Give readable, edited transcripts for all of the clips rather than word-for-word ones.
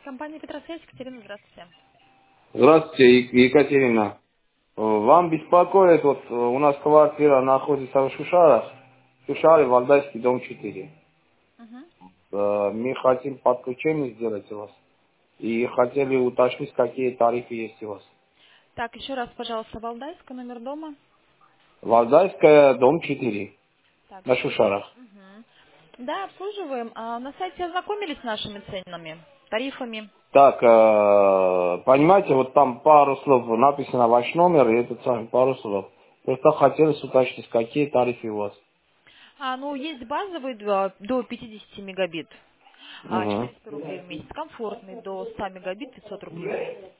Компания Петросвязь, Екатерина, здравствуйте. Здравствуйте, Екатерина. Вам беспокоит, вот у нас квартира находится в Шушарах, Шушары, Валдайский, дом 4. Мгм. Мы хотим подключение сделать у вас. И хотели уточнить, какие тарифы есть у вас. Так, еще раз, пожалуйста, Валдайская, номер дома. Валдайская, дом 4, Так, на сейчас. Шушарах. Мгм. Да, обслуживаем. А на сайте ознакомились с нашими ценами, тарифами? Так, понимаете, вот там пару слов написано ваш номер, и этот самый пару слов. Просто хотелось уточнить, какие тарифы у вас. Ну, есть базовый до 50 мегабит, Угу. 400 рублей в месяц. Комфортный до 100 мегабит, 500 рублей в месяц.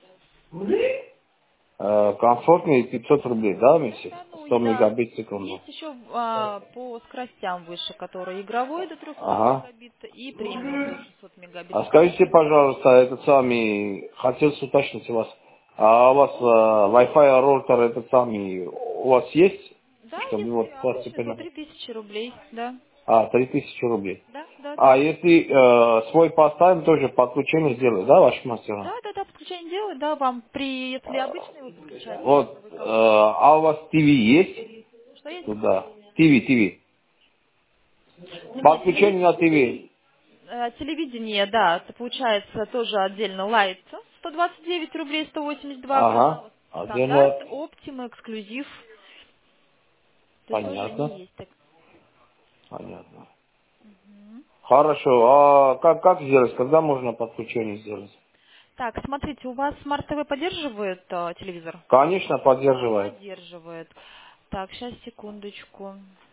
Комфортный 500 рублей, да, в Да, месяц? да, ну, 100 да. мегабит в секунду. Есть еще по скоростям выше, которые игровой до 300 Ага. мегабит и премиум до 600 мегабит А в скажите, месяц. пожалуйста, этот самый, хотел уточнить у вас, а у вас Wi-Fi роутер этот самый, у вас есть, Да, чтобы если вот обычный, то постепенно, 3000 рублей, да. 3000 рублей. Да, да, да. А если свой поставим, тоже подключение сделать, да, ваш мастер? Да, да, да, подключение делать, да, вам если обычный вы подключаете Вот, базовый комфортный. а у вас ТВ есть Что есть? туда? ТВ. Ну, нет, Подключение на ТВ. телевидение, да, это получается тоже отдельно лайт. 129 рублей, 182 Ага. канала. Стандарт, Отдельно. оптима, эксклюзив. То есть тоже Понятно. они есть. Так. Понятно. Мгм. Хорошо. А как сделать? Когда можно подключение сделать? Так, смотрите, у вас Smart TV поддерживает телевизор? Конечно, поддерживает. Поддерживает. Так, сейчас, секундочку.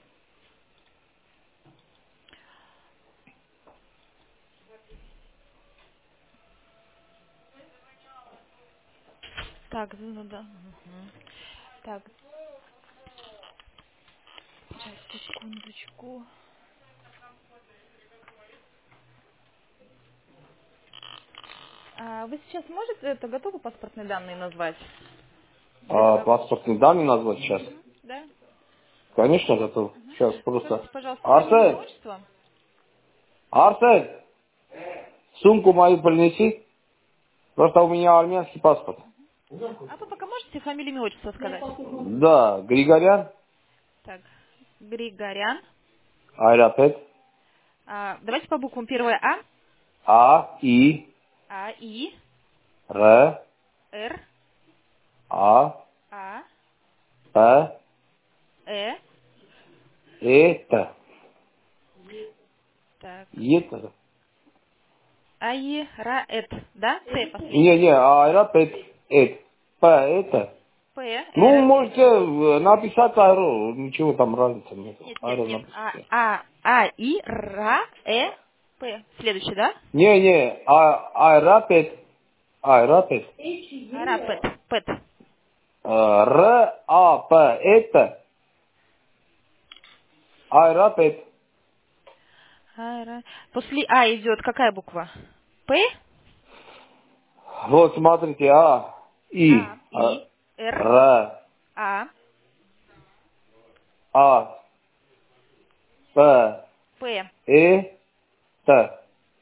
Так, ну да. Мгм. Так, сейчас, секундочку. Вы сейчас можете это готовы паспортные данные назвать для договора? Паспортные данные назвать сейчас? Да. Конечно, готов. Сейчас просто. Скажите, пожалуйста, фамилию, имя, Арсель! отчество? Арсель! Сумку мою принеси. Просто у меня армянский паспорт. А вы пока можете фамилию, имя, отчество сказать? Да, Григорян, Так, Григорян. Айрапет, Давайте по буквам. Первое А. А, И, А, И, Р, Р, А, А, П, Э. Т. Так. Это. Аираэт, да? Т последний. Не, Айрапет, П, это. П, Ну, Р. можете написать Айро, ничего там разницы нет. Нет, нет, Айро нет. напишите. И, Ра, П. Следующий, да? Не, Айрапет, Айрапет. Арапет, Пэт. Р, А, П, это. Айрапет. После А идет какая буква? П, Вот смотрите, А, А, И, И, Р, Р, А, А, П, П. Т.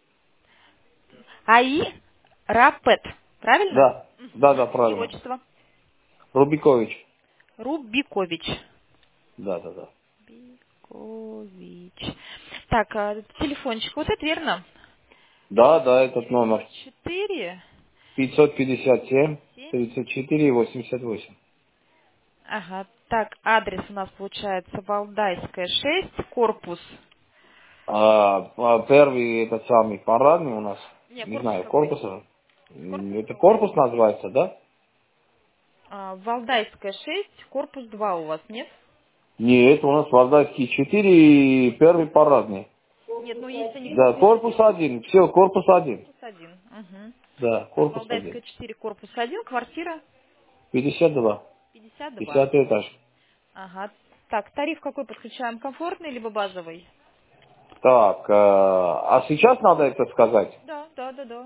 АИ, Рапет. Правильно? Да, да, И правильно. отчество? Рубикович. Рубикович. Да. Бикович. Так, телефончик. Вот это верно? Да, этот номер. 4. 557 7. 34 88. Ага. Так, адрес у нас получается Валдайская, 6, корпус. Первый этот самый парадный у нас. Не, Не корпус знаю, какой? корпус. Корпус? Это корпус называется, да? Валдайская, 6, корпус 2 у вас, нет? Нет, у нас Валдайский 4 и первый парадный. Нет, ну есть они Да, корпус корпус 1. один. Все, корпус один. Корпус 1. Угу. Да, Так, корпус один. Валдайская, 4, корпус 1, квартира 52. 52. 50 этаж. Ага. Так, тариф какой подключаем? Комфортный либо базовый? Так, а сейчас надо это сказать? Да.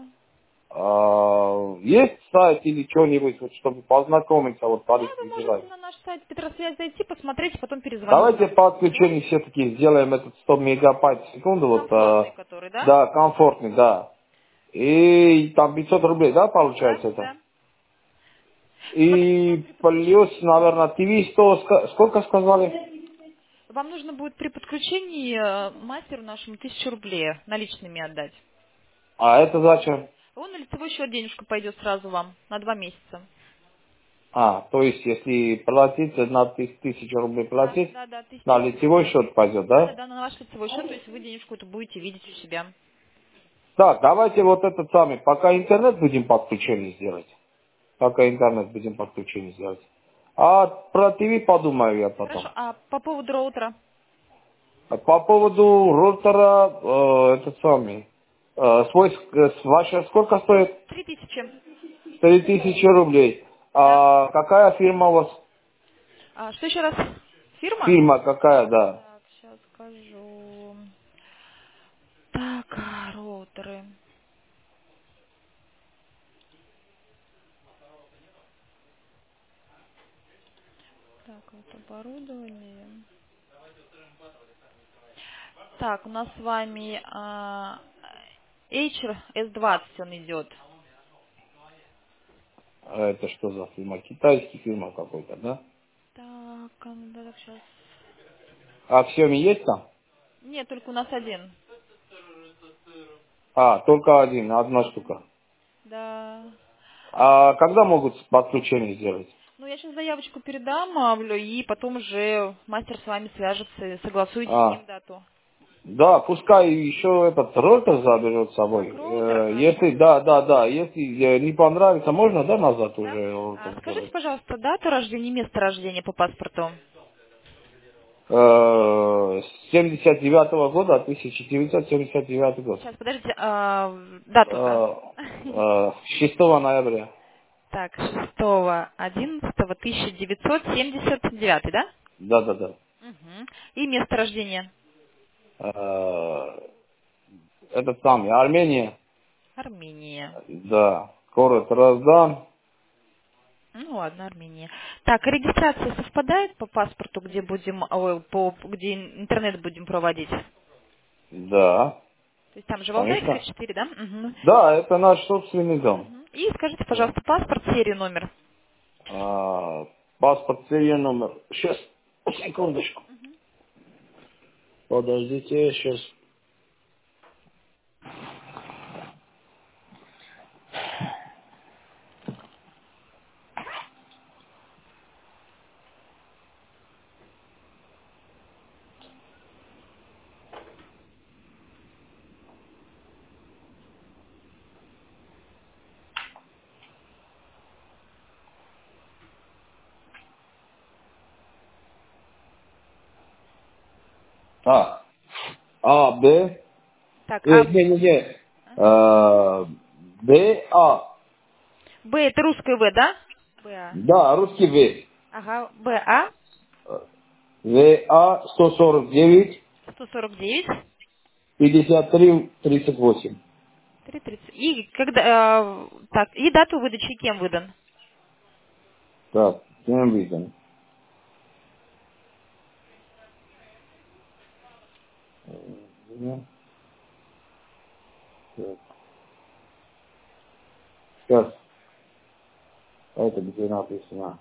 Есть сайт или что-нибудь, вот, чтобы познакомиться, вот Да, тариф вы выбирать? можете на наш сайт Петросвязь зайти, посмотреть, и потом перезвонить Давайте нам. по отключению все-таки сделаем этот 100 мегабайт в секунду, вот, Комфортный который, да? да, комфортный, да. И там 500 рублей, да, Да, получается это? да. Ну, вообще, И вам при плюс, подключении, наверное, ТВ 100, сколько сказали? вам нужно будет при подключении мастеру нашему 1000 рублей наличными отдать. А это зачем? Он на лицевой счет денежка пойдет сразу вам на 2 месяца. А, то есть, если платить, на 1000 рублей Да, платить, да, да, на 1000 рублей, лицевой да. счет пойдет, Да, да, да? да, на ваш лицевой счет, то есть вы денежку эту будете видеть у себя. Так, давайте вот этот самый, пока интернет будем подключение сделать. Пока интернет будем подключение сделать. А про ТВ подумаю я потом. Хорошо, а по поводу роутера? А по поводу роутера, этот самый, ваша сколько стоит? 3000. 3000 рублей. Да. А какая фирма у вас? Что еще раз? Фирма? Фирма какая, да? Так, сейчас скажу. Так, роутеры. Так, вот оборудование. Так, у нас с вами Acer S20 он идет. А это что за фирма? Китайский фирма какой-то, да? Так, да, сейчас. А в Xiaomi есть там? Нет, только у нас один. А, только один, одна штука. Да. А когда могут подключение сделать? Ну, я сейчас заявочку передам, и потом уже мастер с вами свяжется и согласуете с А, ним дату. да, пускай еще этот роутер заберет с собой. Так, роутер. Если, да, если не понравится, можно, да, назад Да? уже роутер Скажите, сделать? пожалуйста, дату рождения и место рождения по паспорту. С 79 года, 1979 год. Сейчас, подождите, дату-то. Э, 6 ноября. Так, 6.11.1979, да? Да. Угу. И место рождения. Э, Этот самый, Армения, Армения. да, город Раздан, Ну ладно, Армения. Так, регистрация совпадает по паспорту, где будем, где интернет будем проводить? То да, есть там же Валдайская конечно. 4, да? Угу. Да, это наш собственный дом. И скажите, Да. пожалуйста, паспорт, серию, номер. Паспорт, серия, номер. Сейчас, секундочку. Подождите, сейчас. Б, Так, не. Б, А. Б это русское В, да? БА. Да, русский В. Ага, БА В, А, 149, 149 53, 38. 330. И когда так, и дату выдачи кем выдан? Так, всем видно. Сейчас, это где написано.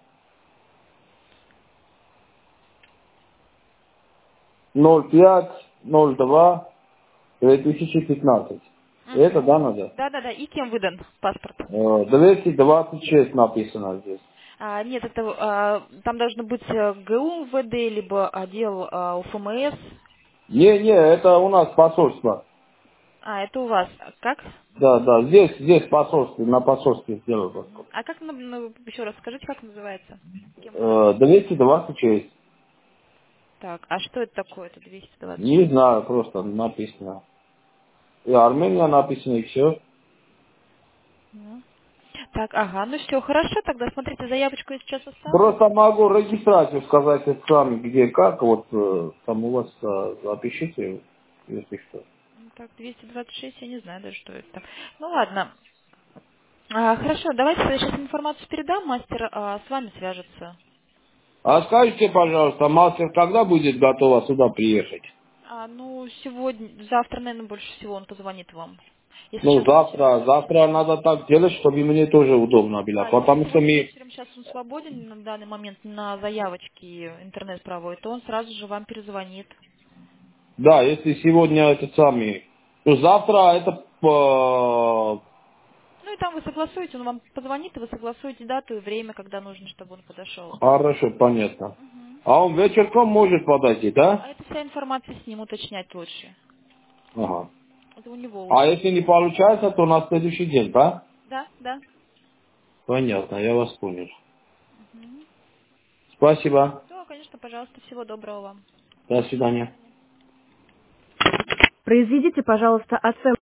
05.02.2015. Это, Угу. да, надо? Да. И кем выдан паспорт? 226 написано здесь. Нет, это там должно быть ГУ МВД, либо отдел УФМС. Не, это у нас посольство. Это у вас. Как? Да, здесь посольство, на посольстве сделал паспорт. А как, еще раз скажите, как называется? Кем выдан? 226. Так, а что это такое, это Не 226? знаю, просто написано. И Армения написано, и все. Ну. Так, ага, ну все, хорошо, тогда смотрите, заявочку я сейчас оставлю. Просто могу регистрацию сказать это сами, где как, вот там у вас запишите, если что. Так, 226, я не знаю даже, что это. Ну ладно. Хорошо, давайте я сейчас информацию передам, мастер с вами свяжется. А скажите, пожалуйста, мастер когда будет готова сюда приехать? Ну, сегодня, завтра, наверное, больше всего он позвонит вам. Если Ну, сейчас завтра надо так делать, чтобы мне тоже удобно было. да, если Потому что сегодня мы, вечером сейчас он свободен на данный момент на заявочки интернет проводит, то он сразу же вам перезвонит. да, если сегодня это самый, то завтра это, Ну и там вы согласуете, он вам позвонит, и вы согласуете дату и время, когда нужно, чтобы он подошел. хорошо, понятно. Мгм. А он вечерком может подойти, А да? это вся информация с ним уточнять лучше. Ага. Это у него А уже. если не получается, то на следующий день, да? Да, да. Понятно, я вас понял. Мгм. Спасибо. Да, конечно, пожалуйста, всего доброго вам. До свидания. Произведите, пожалуйста, оценку.